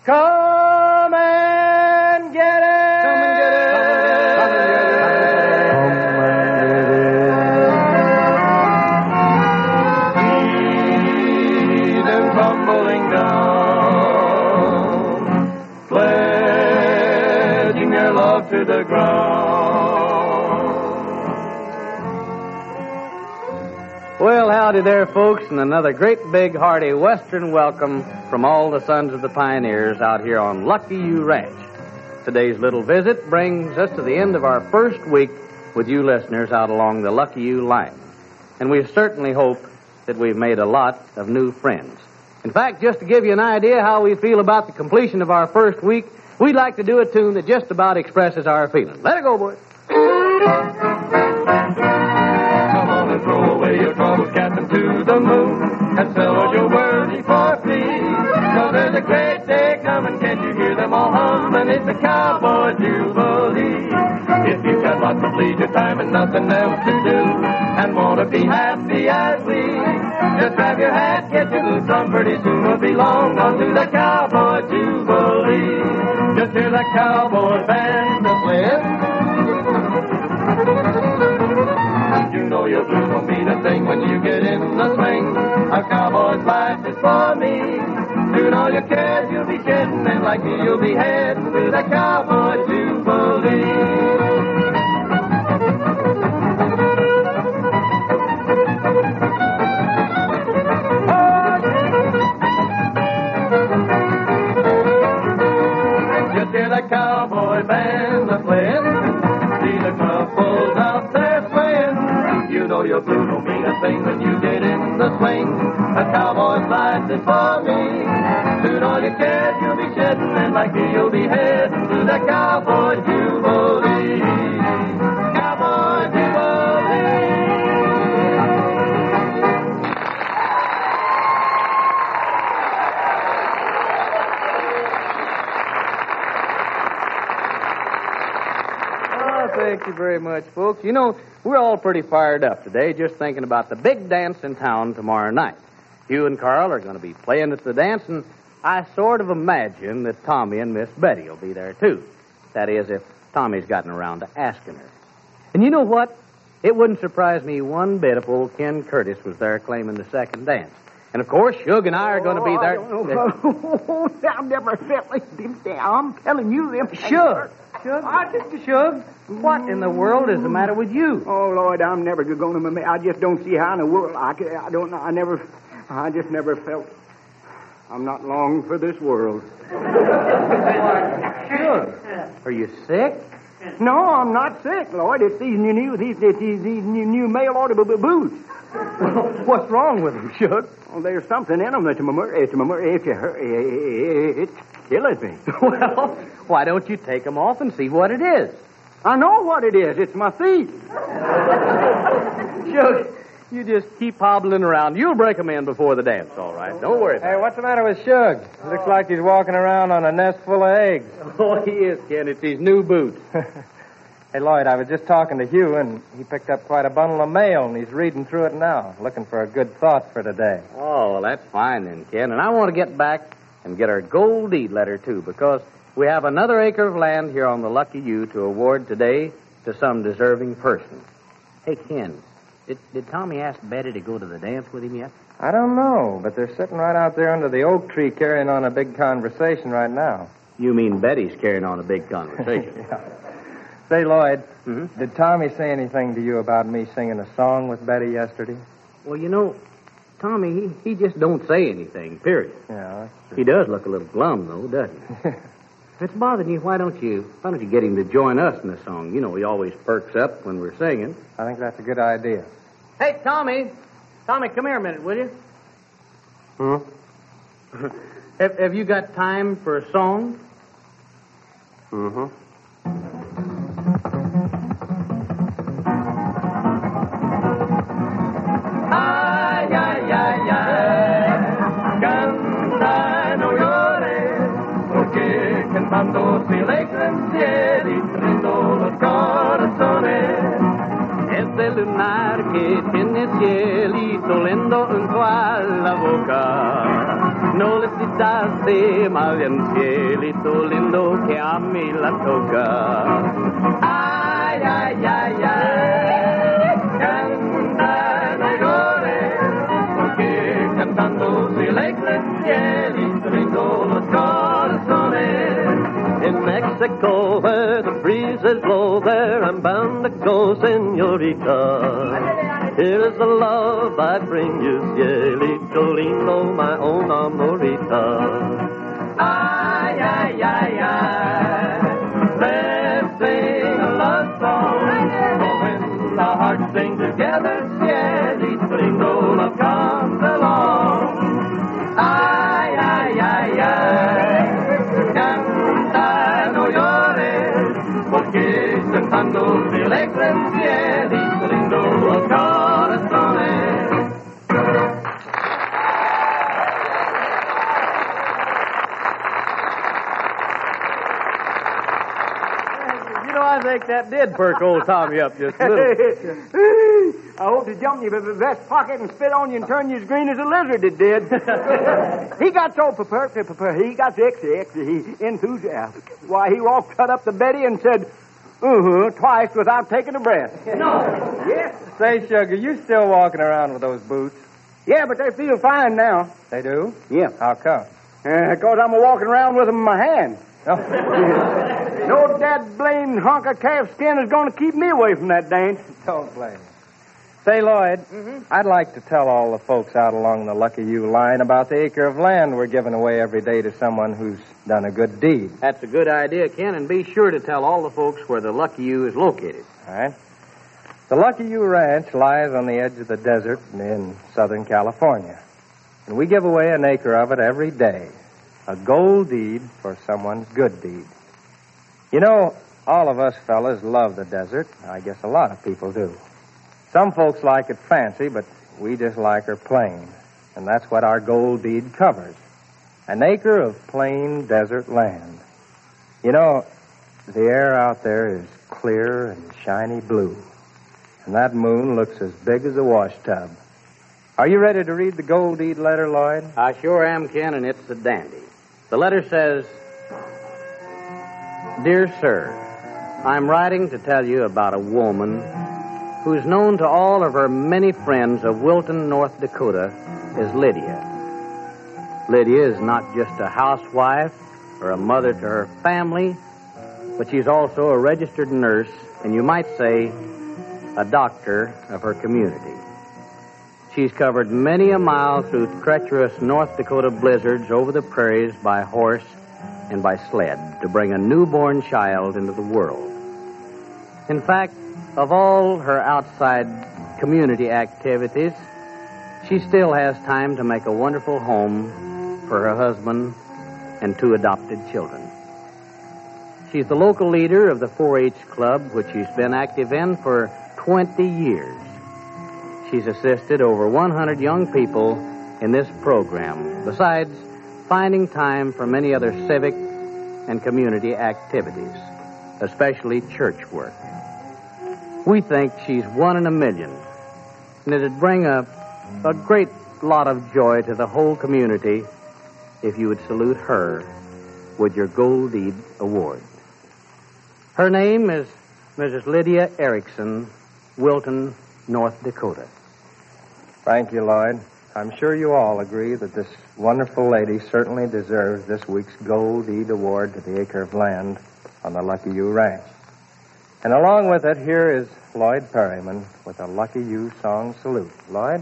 Come and get it! Come and get it! Come and get it! See them tumbling down, pledging their love to the ground. Well, howdy there, folks, and another great big hearty Western welcome from all the sons of the pioneers out here on Lucky You Ranch. Today's little visit brings us to the end of our first week with you listeners out along the Lucky You line. And we certainly hope that we've made a lot of new friends. In fact, just to give you an idea how we feel about the completion of our first week, we'd like to do a tune that just about expresses our feelings. Let it go, boys. Come on and throw away your troubles, cast them to the moon, and sell all your worries for free. 'Cause there's a great day coming, can't you hear them all humming? It's the Cowboy Jubilee. If you've got lots of leisure time and nothing else to do, and want to be happy as we, just grab your hat, get your boots on, pretty soon we'll be long gone to the Cowboy Jubilee. Just hear that cowboy band a-playing. You know your blues won't mean a thing when you get in the swing. A cowboy's life is for me. Soon all your cares you'll be shedding, and like me you'll be heading to the Cowboy Jubilee. Just hear the cowboy band a-playing. See the couples out there swaying. You know your blues don't mean a thing when you get in the swing. A cowboy's life is for me. Soon all your cares you'll be shedding, and like me you'll be heading to the Cowboy Jubilee. Cowboy Jubilee. Oh, thank you very much, folks. You know, we're all pretty fired up today just thinking about the big dance in town tomorrow night. Hugh and Carl are going to be playing at the dance, and I sort of imagine that Tommy and Miss Betty will be there, too. That is, if Tommy's gotten around to asking her. And you know what? It wouldn't surprise me one bit if old Ken Curtis was there claiming the second dance. And, of course, Shug and I are going to be there. Oh, I never felt like them. I'm telling you, them. Shug! Shug, what in the world is the matter with you? Oh, Lord, I'm never going to. I just don't see how in the world I don't know. I just never felt. I'm not long for this world. Shug, are you sick? No, I'm not sick, Lord. It's these new mail order boots. What's wrong with them, Shug? Oh, there's something in them. It's killing me. Well, why don't you take them off and see what it is? I know what it is. It's my feet. Shug, you just keep hobbling around. You'll break them in before the dance, all right. Don't worry. Hey, what's the matter with Shug? Looks like he's walking around on a nest full of eggs. Oh, he is, Ken. It's these new boots. Hey, Lloyd, I was just talking to Hugh, and he picked up quite a bundle of mail, and he's reading through it now, looking for a good thought for today. Oh, well, that's fine then, Ken. And I want to get back and get our gold deed letter, too, because we have another acre of land here on the Lucky U to award today to some deserving person. Hey, Ken, did Tommy ask Betty to go to the dance with him yet? I don't know, but they're sitting right out there under the oak tree carrying on a big conversation right now. You mean Betty's carrying on a big conversation? Yeah. Say, Lloyd, Mm-hmm. did Tommy say anything to you about me singing a song with Betty yesterday? Well, you know, Tommy, he just don't say anything, period. Yeah, that's true. He does look a little glum, though, doesn't he? If it's bothering you, why don't you get him to join us in the song? You know, he always perks up when we're singing. I think that's a good idea. Hey, Tommy. Tommy, come here a minute, will you? Hmm? Have you got time for a song? Mm-hmm. Ay, ay, ay, ay, canta, no llores, porque cantando se alegran cielo y rindo los corazones. Este lunar que tiene cielito lindo junto a la boca, No le quitaste mal en cielito lindo que a mí la toca. Ay, ay, ay, ay. Canta, no llores, porque cantando se alegra el cielito lindo los corazones. In Mexico, where the breezes blow, there I'm bound to go, senorita. Here is the love I bring you, cielito lindo, my own amorita. Ay, ay, ay, ay. Let's sing a love song. For when our hearts sing together, cielito lindo, love comes along. Ay, ay, ay, ay. Canta, no llores, porque cantando se alegra el cielito lindo, los corazones. You know, I think that did perk old Tommy up just a little. I hope to jump you in the vest pocket and spit on you and turn you as green as a lizard, it did. He got so he got the enthusiastic. Why, he walked cut up to Betty and said, twice without taking a breath. No. Yes. Say, Sugar, you still walking around with those boots? Yeah, but they feel fine now. They do? Yeah. How come? Because I'm walking around with them in my hand. Oh. No dad blamed hunk of calf skin is going to keep me away from that dance. Don't blame me. Say, Lloyd, I'd like to tell all the folks out along the Lucky You line about the acre of land we're giving away every day to someone who's done a good deed. That's a good idea, Ken, and be sure to tell all the folks where the Lucky You is located. All right. The Lucky You Ranch lies on the edge of the desert in Southern California. And we give away an acre of it every day. A gold deed for someone's good deed. You know, all of us fellas love the desert. I guess a lot of people do. Some folks like it fancy, but we just like her plain. And that's what our gold deed covers. An acre of plain desert land. You know, the air out there is clear and shiny blue. And that moon looks as big as a washtub. Are you ready to read the gold deed letter, Lloyd? I sure am, Ken, and it's a dandy. The letter says, Dear Sir, I'm writing to tell you about a woman who's known to all of her many friends of Wilton, North Dakota, as Lydia. Lydia is not just a housewife or a mother to her family, but she's also a registered nurse, and you might say a doctor of her community. She's covered many a mile through treacherous North Dakota blizzards over the prairies by horse and by sled to bring a newborn child into the world. In fact, of all her outside community activities, she still has time to make a wonderful home for her husband and 2 adopted children. She's the local leader of the 4-H club, which she's been active in for 20 years. She's assisted over 100 young people in this program, besides finding time for many other civic and community activities, especially church work. We think she's one in a million, and it'd bring a great lot of joy to the whole community if you would salute her with your Gold Deed Award. Her name is Mrs. Lydia Erickson, Wilton, North Dakota. Thank you, Lloyd. I'm sure you all agree that this wonderful lady certainly deserves this week's Gold Deed Award to the acre of land on the Lucky You Ranch. And along with it, here is Lloyd Perryman with a Lucky You song salute. Lloyd?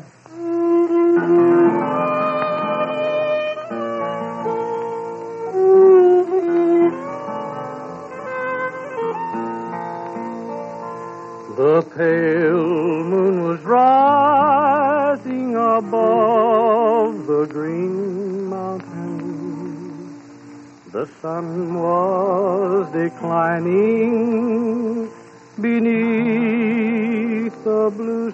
The pale moon was rising above the green mountain. The sun was declining beneath the blue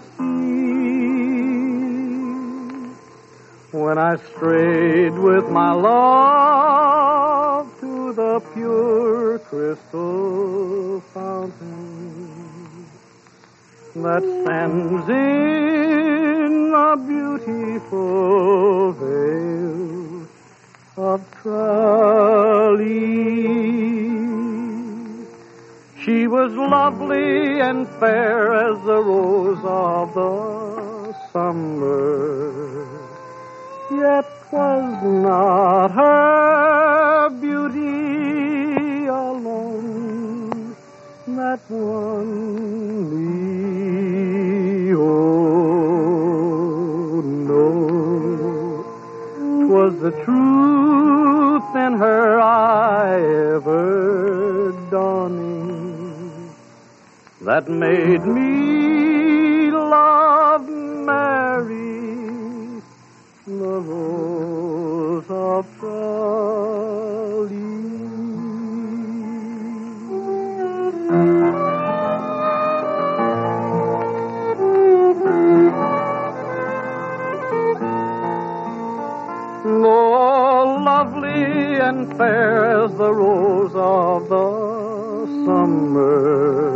sea. When I strayed with my love to the pure crystal fountain that stands in a beautiful vale of Tralee. She was lovely and fair as the rose of the summer, yet 'twas not her beauty alone that won me. Oh, no, 'twas the truth in her eye ever dawning that made me love Mary, the rose of Tralee. Oh, lovely and fair as the rose of the summer,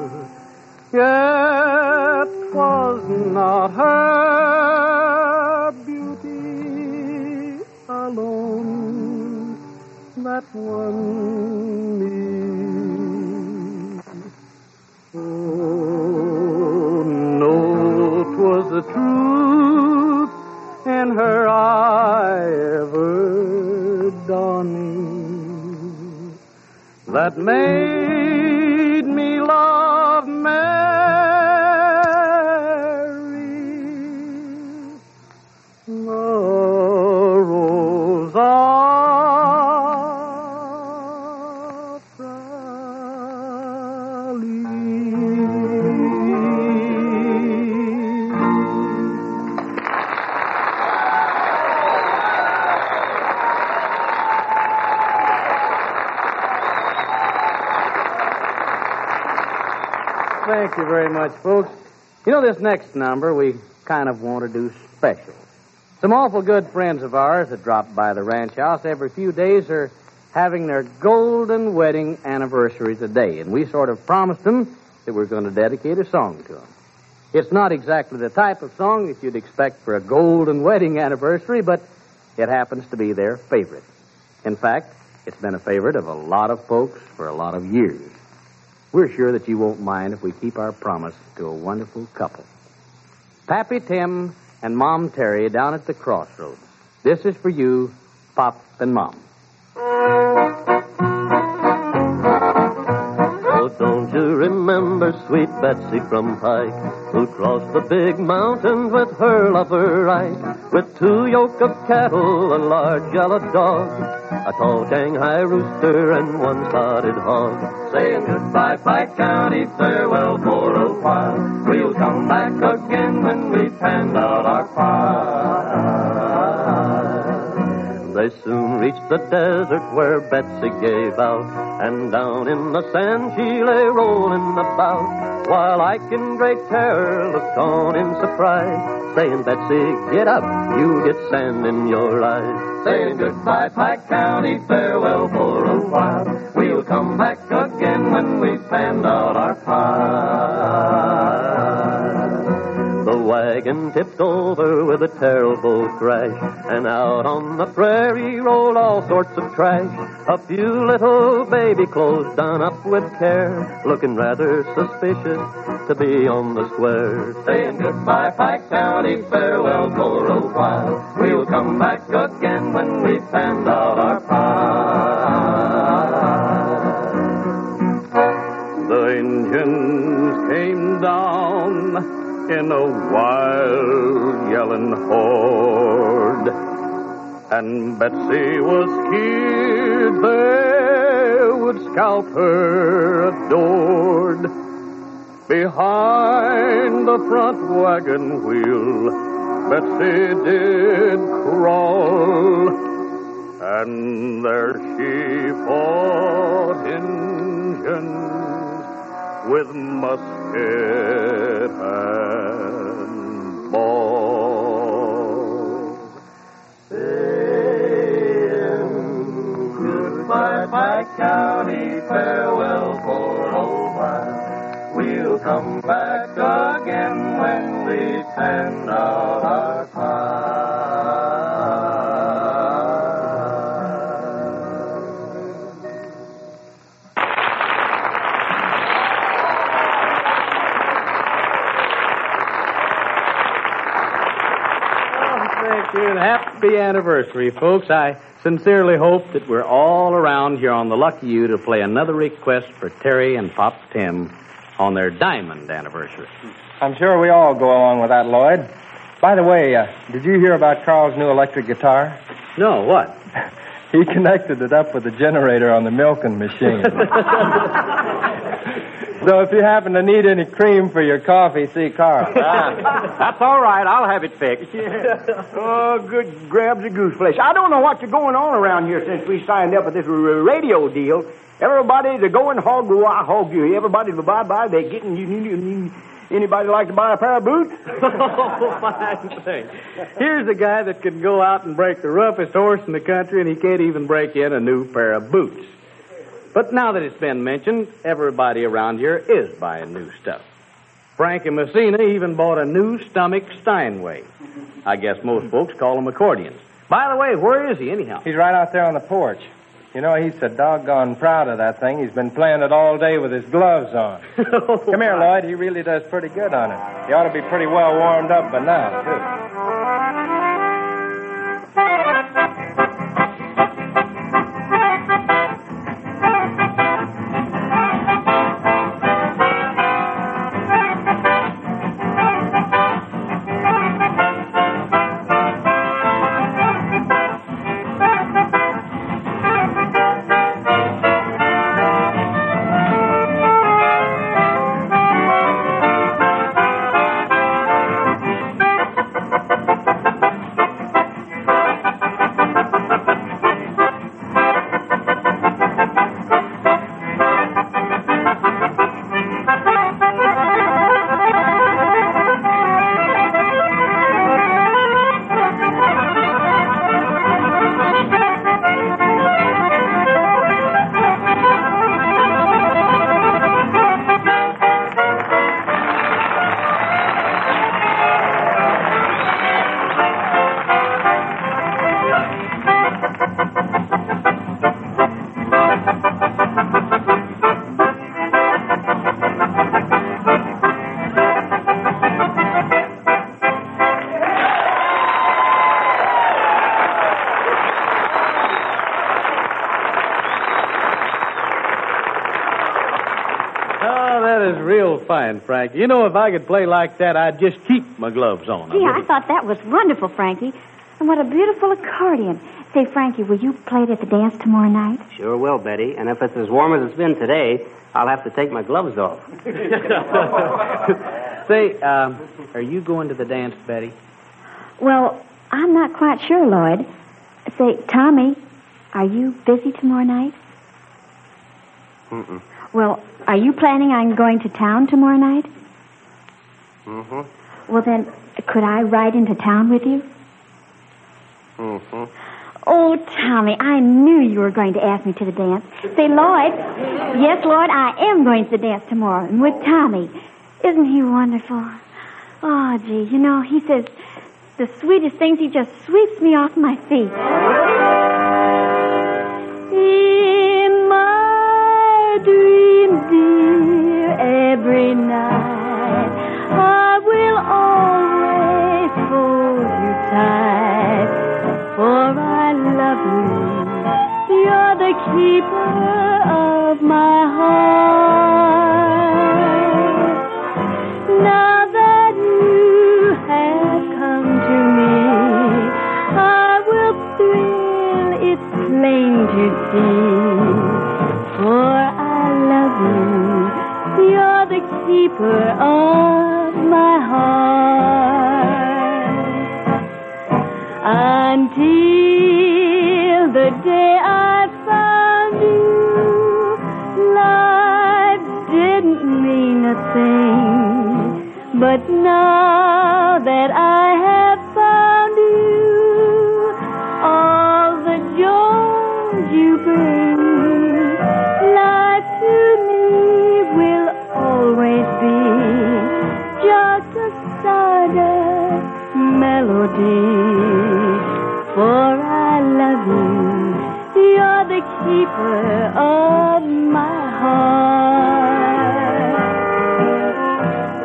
yet 'twas not her beauty alone that won me. Oh, no, 'twas the truth in her eye ever dawning that made me love Mary, the rose of Tralee. Thank you very much, folks. You know, this next number we kind of want to do special. Some awful good friends of ours that drop by the ranch house every few days are having their golden wedding anniversary today, and we sort of promised them that we're going to dedicate a song to them. It's not exactly the type of song that you'd expect for a golden wedding anniversary, but it happens to be their favorite. In fact, it's been a favorite of a lot of folks for a lot of years. We're sure that you won't mind if we keep our promise to a wonderful couple. Pappy Tim and Mom Terry down at the crossroads. This is for you, Pop and Mom. Oh, don't you remember sweet Betsy from Pike, who crossed the big mountains with her lover Ike, with 2 yoke of cattle, a large yellow dog, a tall Shanghai rooster, and 1 spotted hog. Saying goodbye, Pike County, farewell for a while. We'll come back again when we've panned out our pie. They soon reached the desert where Betsy gave out, and down in the sand she lay rolling about, while Ike in great terror looked on in surprise, saying, Betsy, get up, you get sand in your eyes. Saying goodbye, Pike County, farewell for a while. We'll come back again when we've panned out our pie. The wagon tipped over with a terrible crash, and out on the prairie rolled all sorts of trash. A few little baby clothes done up with care, looking rather suspicious to be on the square. Saying goodbye, Pike County, farewell for a while. We'll come back again when we've panned out our pie. The Indians came down in a wild yelling horde, and Betsy was scared they would scalp her adored. Behind the front wagon wheel, Betsy did crawl, and there she fought Indians with musket and ball. Saying goodbye, Pike County, farewell for a while. We'll come back again when we've panned out our pie. happy anniversary, folks. I sincerely hope that we're all around here on the Lucky You to play another request for Terry and Pop Tim on their diamond anniversary. I'm sure we all go along with that, Lloyd. By the way, did you hear about Carl's new electric guitar? No, what? He connected it up with the generator on the milking machine. So if you happen to need any cream for your coffee, see Carl. That's all right. I'll have it fixed. Oh, good grabs of goose flesh. I don't know what's going on around here since we signed up with this radio deal. Everybody's a going hog you. Everybody's bye. They're getting you. Anybody like to buy a pair of boots? Oh, fine thing. Here's a guy that can go out and break the roughest horse in the country, and he can't even break in a new pair of boots. But now that it's been mentioned, everybody around here is buying new stuff. Frank and Messina even bought a new stomach Steinway. I guess most folks call them accordions. By the way, where is he anyhow? He's right out there on the porch. You know, he's so doggone proud of that thing. He's been playing it all day with his gloves on. Come here, Lloyd. He really does pretty good on it. He ought to be pretty well warmed up by now, too. Fine, Frank. You know, if I could play like that, I'd just keep my gloves on. Gee, I thought that was wonderful, Frankie. And what a beautiful accordion. Say, Frankie, will you play it at the dance tomorrow night? Sure will, Betty. And if it's as warm as it's been today, I'll have to take my gloves off. Say, are you going to the dance, Betty? Well, I'm not quite sure, Lloyd. Say, Tommy, are you busy tomorrow night? Mm-mm. Well, are you planning on going to town tomorrow night? Mm-hmm. Well, then, could I ride into town with you? Mm-hmm. Oh, Tommy, I knew you were going to ask me to the dance. Say, Lloyd. Yes, Lloyd, I am going to the dance tomorrow, and with Tommy. Isn't he wonderful? Oh, gee, you know, he says the sweetest things. He just sweeps me off my feet. In my dreams, dear, every night I will always hold you tight, for I love you. You're the keeper of my heart. Now that you have come to me, I will thrill, it's plain to see, for I love you. You're the keeper of my heart. Until the day I found you, life didn't mean a thing. But now that I have found you, all the joys you bring, life to me will always be just a stardust melody. For I love you, you're the keeper of my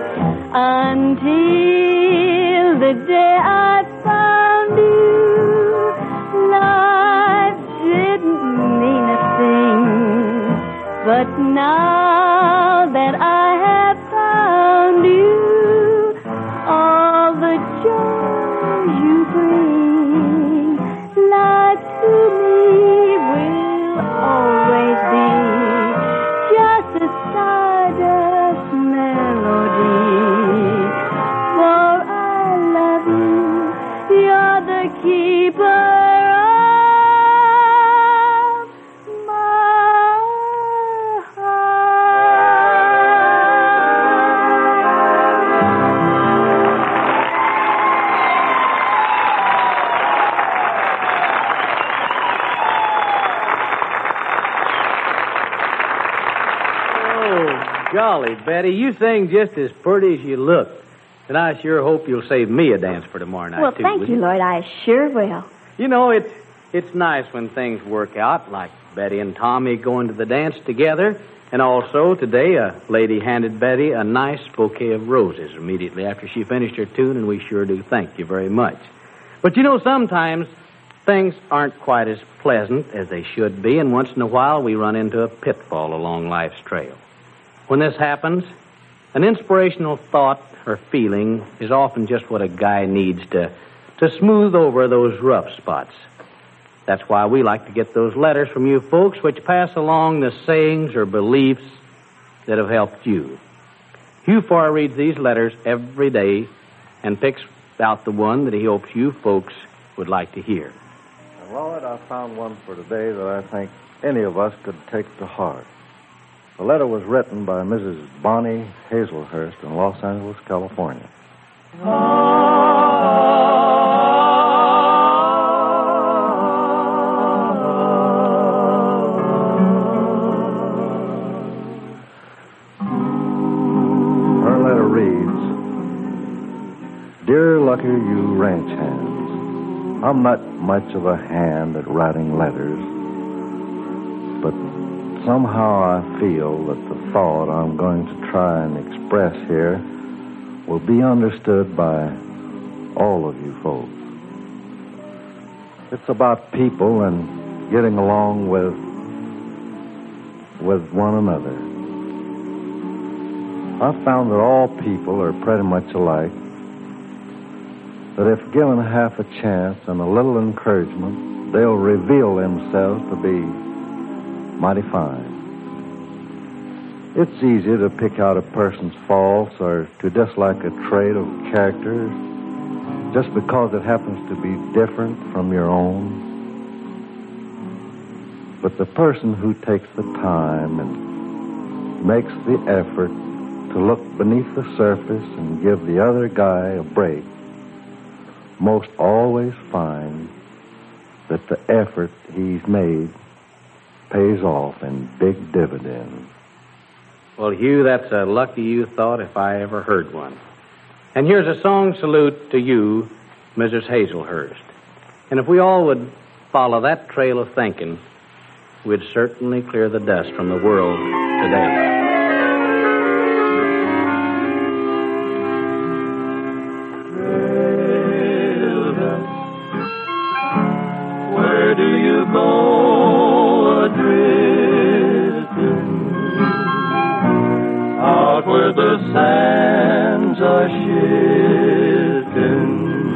heart. Until the day I found you, But now that I have found you, all the joy you bring, life to me will always be just a stardust melody. For I love you, you're the keeper of my Golly, Betty, you sing just as pretty as you look. And I sure hope you'll save me a dance for tomorrow night, Well, too. thank will you, Lloyd. I sure will. You know, it's nice when things work out, like Betty and Tommy going to the dance together. And also, today, a lady handed Betty a nice bouquet of roses immediately after she finished her tune, and we sure do thank you very much. But you know, sometimes things aren't quite as pleasant as they should be, and once in a while we run into a pitfall along life's trail. When this happens, an inspirational thought or feeling is often just what a guy needs to smooth over those rough spots. That's why we like to get those letters from you folks which pass along the sayings or beliefs that have helped you. Hugh Farr reads these letters every day and picks out the one that he hopes you folks would like to hear. Lloyd, I found one for today that I think any of us could take to heart. The letter was written by Mrs. Bonnie Hazelhurst in Los Angeles, California. Her letter reads, Dear Lucky You Ranch Hands, I'm not much of a hand at writing letters, but somehow I feel that the thought I'm going to try and express here will be understood by all of you folks. It's about people and getting along with one another. I've found that all people are pretty much alike, that if given half a chance and a little encouragement, they'll reveal themselves to be mighty fine. It's easy to pick out a person's faults or to dislike a trait of character just because it happens to be different from your own. But the person who takes the time and makes the effort to look beneath the surface and give the other guy a break most always finds that the effort he's made pays off in big dividends. Well, Hugh, that's a lucky you thought if I ever heard one. And here's a song salute to you, Mrs. Hazelhurst. And if we all would follow that trail of thinking, we'd certainly clear the dust from the world today. Where do you go a-drifting? Out where the sands are shifting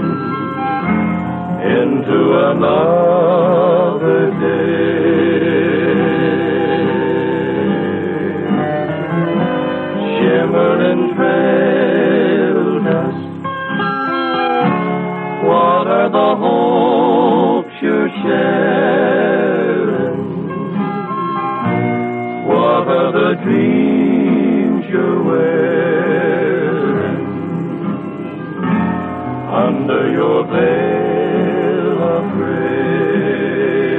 into another day. Shimmering trail dust, what are the hopes you're sharing? What are the dreams you're wearing under your veil of gray?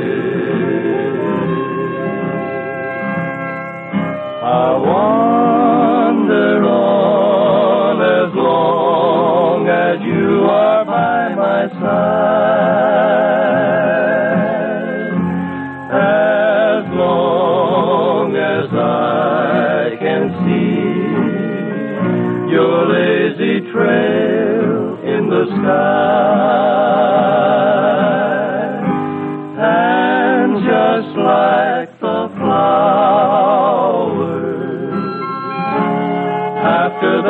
I wander on as long as you are by my side, as long as I can see your lazy trail in the sky. And just like the flowers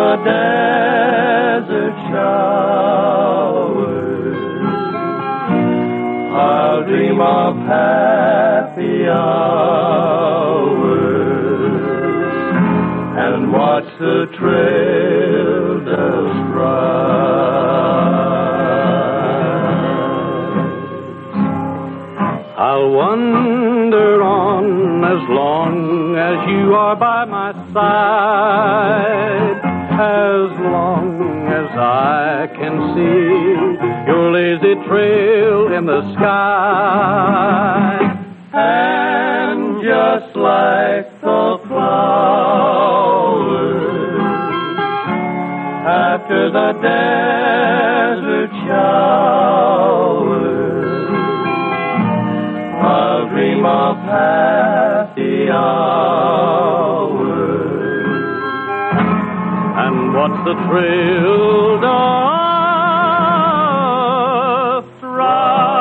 the desert showers, I'll dream of happy hours and watch the trail dust rise. I'll wander on as long as you are by my side, as long as I can see your lazy trail in the sky. And just like the flowers after the desert showers, I'll dream of happy hours and watch the trail dust rise.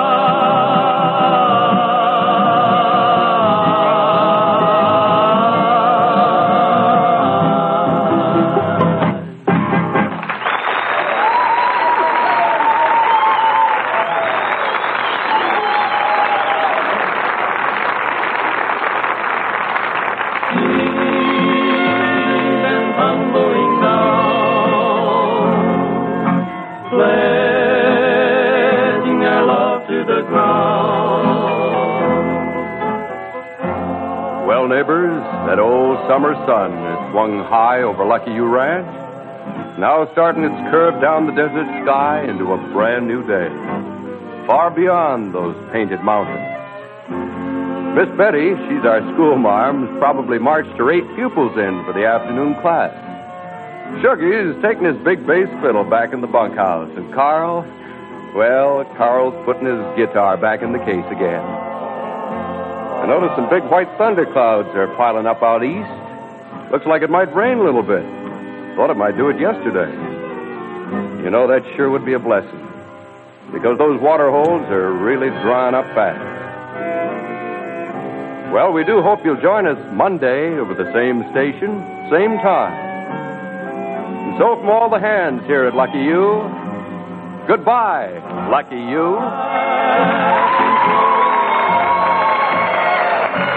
Well, neighbors, that old summer sun has swung high over Lucky You Ranch, now starting its curve down the desert sky into a brand new day, far beyond those painted mountains. Miss Betty, she's our schoolmarm, has probably marched her 8 pupils in for the afternoon class. Shuggy's taking his big bass fiddle back in the bunkhouse, and Carl's putting his guitar back in the case again. I noticed some big white thunderclouds are piling up out east. Looks like it might rain a little bit. Thought it might do it yesterday. You know, that sure would be a blessing, because those water holes are really drying up fast. Well, we do hope you'll join us Monday over the same station, same time. And so from all the hands here at Lucky You, goodbye, Lucky You.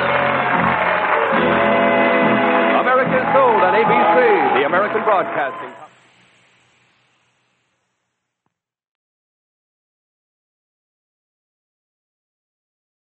American Sold on ABC, the American Broadcasting